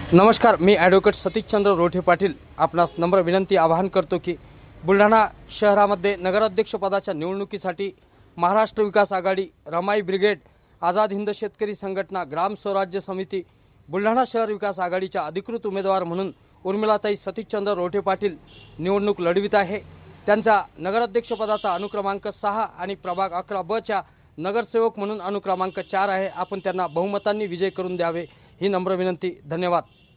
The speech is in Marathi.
नमस्कार, मी ॲडव्होकेट सतीशचंद्र रोठे पाटील आपणास नम्र विनंती आवाहन करतो की बुलढाणा शहरामध्ये नगराध्यक्षपदाच्या निवडणुकीसाठी महाराष्ट्र विकास आघाडी, रमाई ब्रिगेड, आझाद हिंद शेतकरी संघटना, ग्राम स्वराज्य समिती, बुलढाणा शहर विकास आघाडीच्या अधिकृत उमेदवार म्हणून उर्मिलाताई सतीशचंद्र रोठे पाटील निवडणूक लढवित आहे। त्यांचा नगराध्यक्षपदाचा अनुक्रमांक 6 आणि प्रभाग 11 च्या नगरसेवक म्हणून अनुक्रमांक 4 आहे। आपण त्यांना बहुमतांनी विजय करून द्यावे ही नम्र विनंती। धन्यवाद।